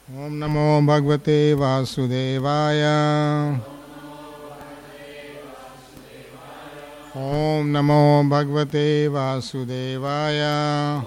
Om Namo Bhagavate Vasudevaya. Om Namo Bhagavate Vasudevaya.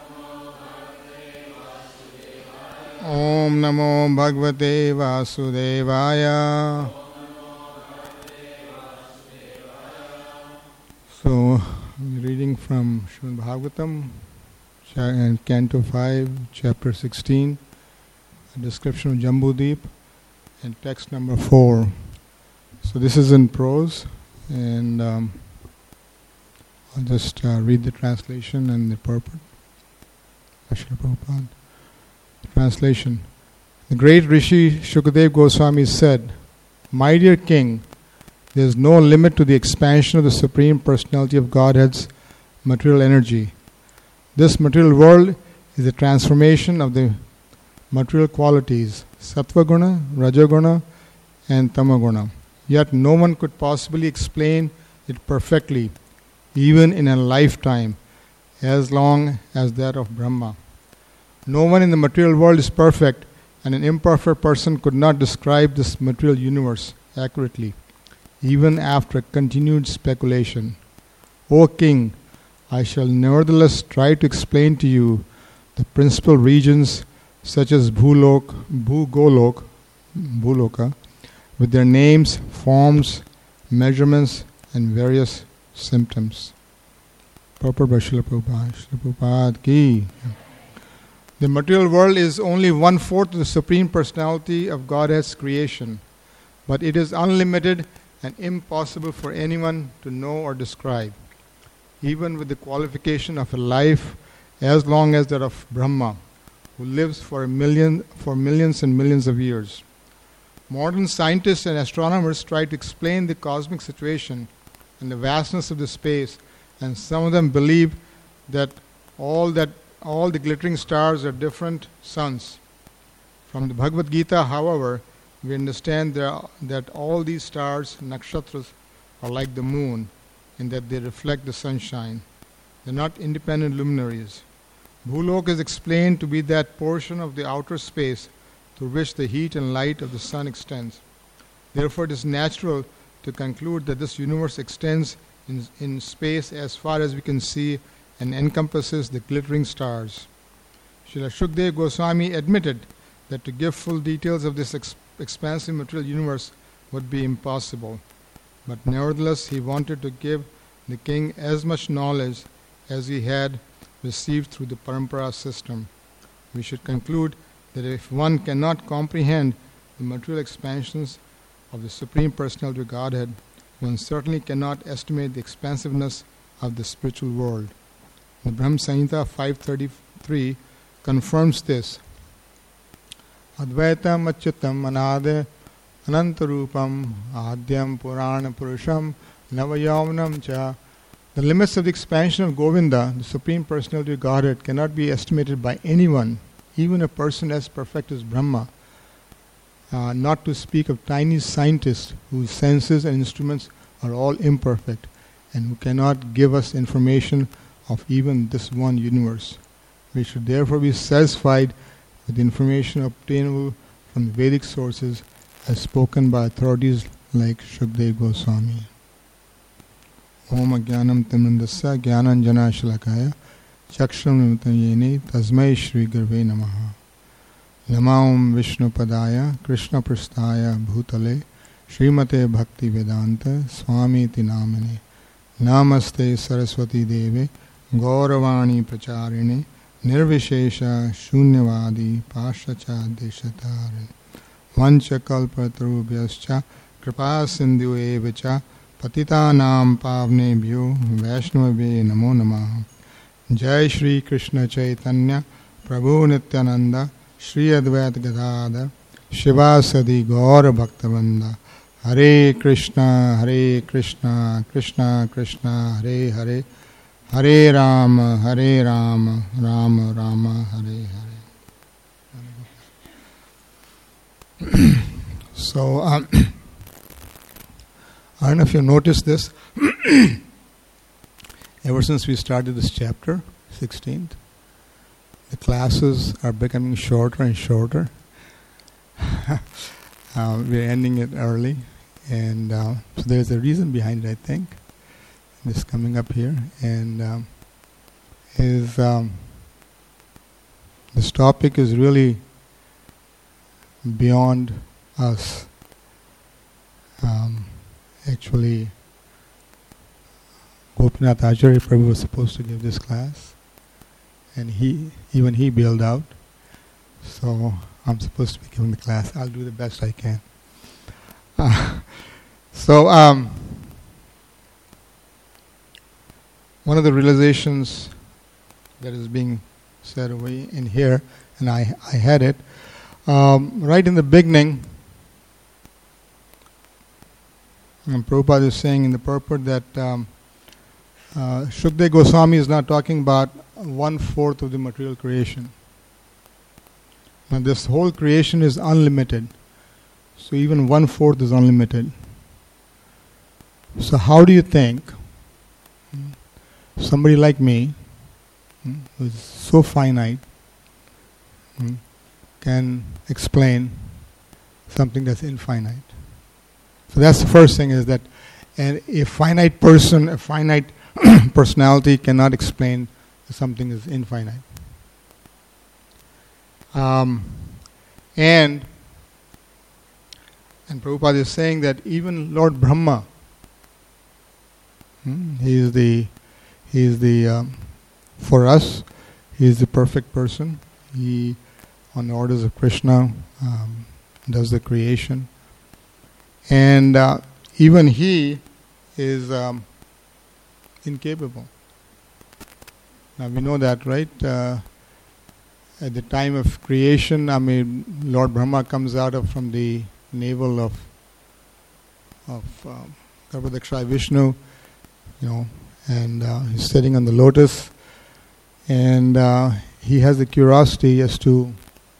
Om Namo Bhagavate Vasudevaya. So, reading from Srimad Bhagavatam, Canto 5, Chapter 16, a description of Jambudvip, and text number 4. So this is in prose, and I'll just read the translation and the purport. Srila Prabhupada. Translation. The great Rishi Shukadeva Goswami said, "My dear king, there is no limit to the expansion of the Supreme Personality of Godhead's material energy. This material world is a transformation of the material qualities, Sattva Guna, Rajaguna, and Tamaguna. Yet no one could possibly explain it perfectly, even in a lifetime, as long as that of Brahma. No one in the material world is perfect, and an imperfect person could not describe this material universe accurately, even after continued speculation. O king, I shall nevertheless try to explain to you the principal regions such as Bhulok, Bhuloka, with their names, forms, measurements, and various symptoms." Purport by Srila Prabhupada. Srila Prabhupada ki. The material world is only 1/4 of the Supreme Personality of Godhead's creation, but it is unlimited and impossible for anyone to know or describe, even with the qualification of a life as long as that of Brahma, who lives for millions and millions of years. Modern scientists and astronomers try to explain the cosmic situation and the vastness of the space, and some of them believe that all the glittering stars are different suns. From the Bhagavad Gita, however, we understand that all these stars, nakshatras, are like the moon in that they reflect the sunshine. They are not independent luminaries. Bhulok is explained to be that portion of the outer space through which the heat and light of the sun extends. Therefore, it is natural to conclude that this universe extends in space as far as we can see and encompasses the glittering stars. Srila Shukadeva Goswami admitted that to give full details of this expansive material universe would be impossible, but nevertheless he wanted to give the king as much knowledge as he had received through the parampara system. We should conclude that if one cannot comprehend the material expansions of the Supreme Personality of Godhead, one certainly cannot estimate the expansiveness of the spiritual world. The Brahma Samhita 533 confirms this. Advaitam achyutam anade anantarupam adyam purana purusham navayavanam cha. The limits of the expansion of Govinda, the Supreme Personality of Godhead, cannot be estimated by anyone, even a person as perfect as Brahma, not to speak of tiny scientists whose senses and instruments are all imperfect and who cannot give us information of even this one universe. We should therefore be satisfied with the information obtainable from the Vedic sources as spoken by authorities like Shukadeva Goswami. Om Ajnanam Timrandasya Jnananjana Shalakaya Chakshram Nimitayene Tasmai Shri Gurve Namaha. Namaum Vishnu Padaya Krishna Prasthaya Bhutale Srimate Bhakti Vedanta Swami Tinamane. Namaste Saraswati Deve Gauravani Pracharine Nirvishesha Shunyavadi Pashacha Deshatarine Vancha Kalpatarubhyascha Kripa Sindhu Evacha Patitanam Pavnebhyo Vaishnavabhe Namo Namaha. Jai Shri Krishna Chaitanya Prabhu Nityananda Shri Advaita Gadadhar Shivasadi Gaura Bhaktavranda. Hare Krishna Krishna Krishna Hare Hare, Hare Rama Rama Rama Hare Hare. So, I don't know if you noticed this. Ever since we started this chapter, 16th, the classes are becoming shorter and shorter. we're ending it early, and so there's a reason behind it, I think. This coming up here, and this topic is really beyond us. Actually, Gopinath Acharya Prabhu was supposed to give this class, and he bailed out. So I'm supposed to be giving the class. I'll do the best I can. One of the realizations that is being said away in here, and I had it right in the beginning. And Prabhupada is saying in the purport that Shukdev Goswami is not talking about 1/4 of the material creation. Now this whole creation is unlimited. So even 1/4 is unlimited. So how do you think somebody like me, who is so finite, can explain something that's infinite? So that's the first thing, is that a finite person, a finite personality cannot explain that something is infinite. And Prabhupada is saying that even Lord Brahma, he is the for us, he is the perfect person. He, on the orders of Krishna, does the creation. And even he is incapable. Now we know that, right? At the time of creation, Lord Brahma comes out from the navel of Garbhodakshaya Vishnu, and he's sitting on the lotus, and he has the curiosity as to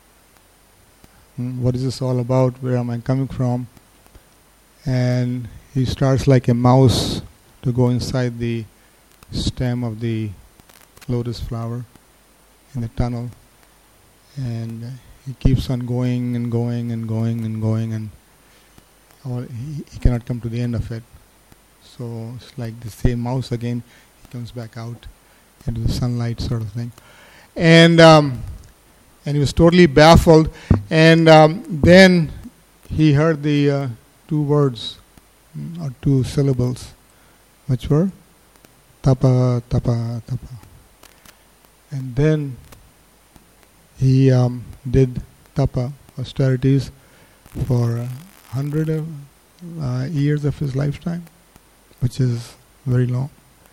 what is this all about, where am I coming from, and he starts like a mouse to go inside the stem of the lotus flower in the tunnel, and he keeps on going and going and going and going, and he cannot come to the end of it. So it's like the same mouse again, he comes back out into the sunlight, sort of thing. And he was totally baffled, and then he heard the 2 words or 2 syllables, which were tapa, tapa, tapa. And then he did tapa, austerities, for 100 years of his lifetime, which is very long.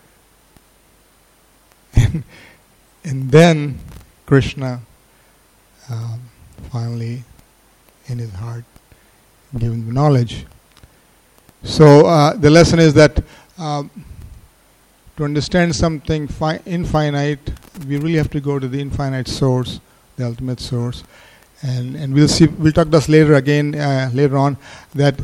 And then Krishna finally, in his heart, gave him knowledge. So the lesson is that to understand something infinite, we really have to go to the infinite source, the ultimate source. And we'll talk about this later on, that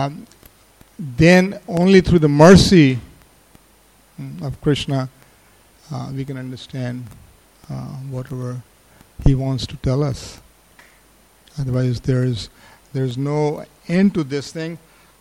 then only through the mercy of Krishna we can understand whatever he wants to tell us. Otherwise there's no end to this thing.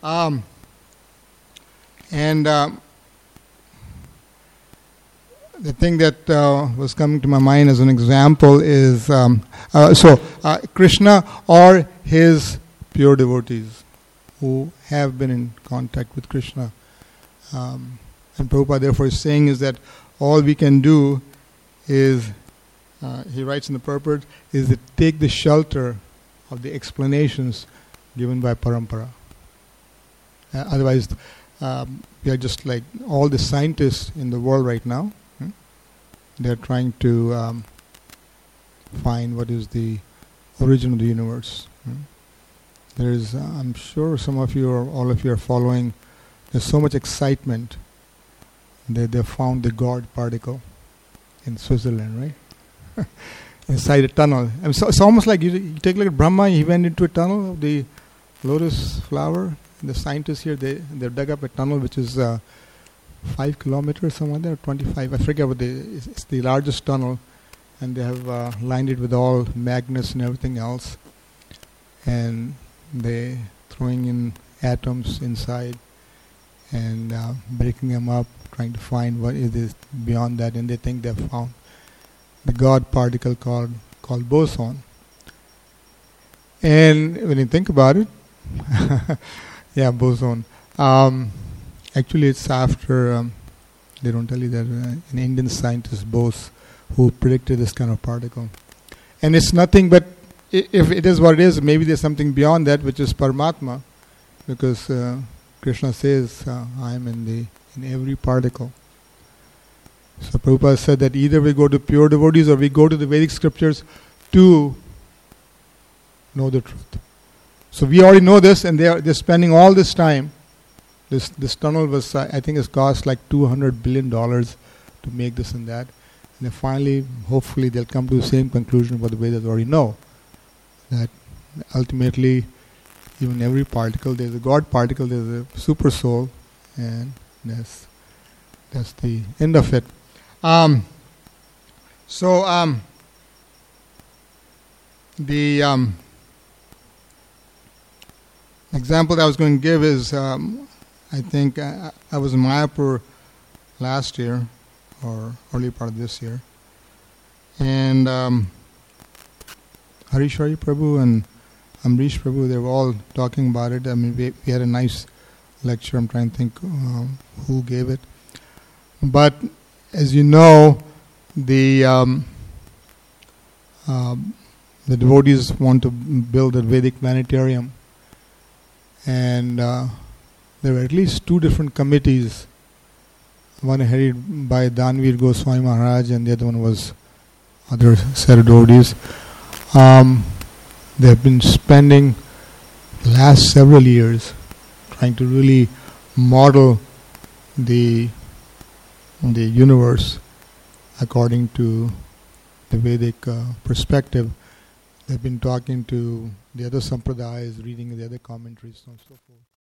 The thing that was coming to my mind as an example is Krishna or his pure devotees who have been in contact with Krishna. And Prabhupada therefore is saying is that all we can do is, he writes in the purport, is to take the shelter of the explanations given by Parampara. Otherwise, we are just like all the scientists in the world right now. They're trying to find what is the origin of the universe. There is, I'm sure some of you or all of you are following, there's so much excitement that they found the God particle in Switzerland, right? Inside a tunnel. So it's almost like you take a look at Brahma, he went into a tunnel of the lotus flower. The scientists here, they dug up a tunnel which is 5 kilometers, somewhere there, 25, I forget what it's the largest tunnel, and they have lined it with all magnets and everything else. and they throwing in atoms inside and breaking them up, trying to find what it is beyond that, and they think they've found the God particle called boson. And when you think about it, yeah, boson. Actually, it's after, they don't tell you that, an Indian scientist, Bose, who predicted this kind of particle. And it's nothing but, if it is what it is, maybe there's something beyond that, which is Paramatma, because Krishna says, I am in every particle. So Prabhupada said that either we go to pure devotees or we go to the Vedic scriptures to know the truth. So we already know this, and they're spending all this time. This tunnel was, I think, it's cost like $200 billion to make this and that. And then finally, hopefully, they'll come to the same conclusion what the Vedas already know. That ultimately, even every particle, there's a God particle, there's a super soul, and that's the end of it. The example that I was going to give is, I think I was in Mayapur last year, or early part of this year, and Harishwari Prabhu and Amrish Prabhu, they were all talking about it. I mean, we had a nice lecture. I'm trying to think who gave it. But as you know, the devotees want to build a Vedic planetarium, and there were at least 2 different committees. One headed by Danveer Goswami Maharaj, and the other one was other set of devotees. They have been spending the last several years trying to really model the universe according to the Vedic perspective. They've been talking to the other sampradayas, reading the other commentaries, and so forth.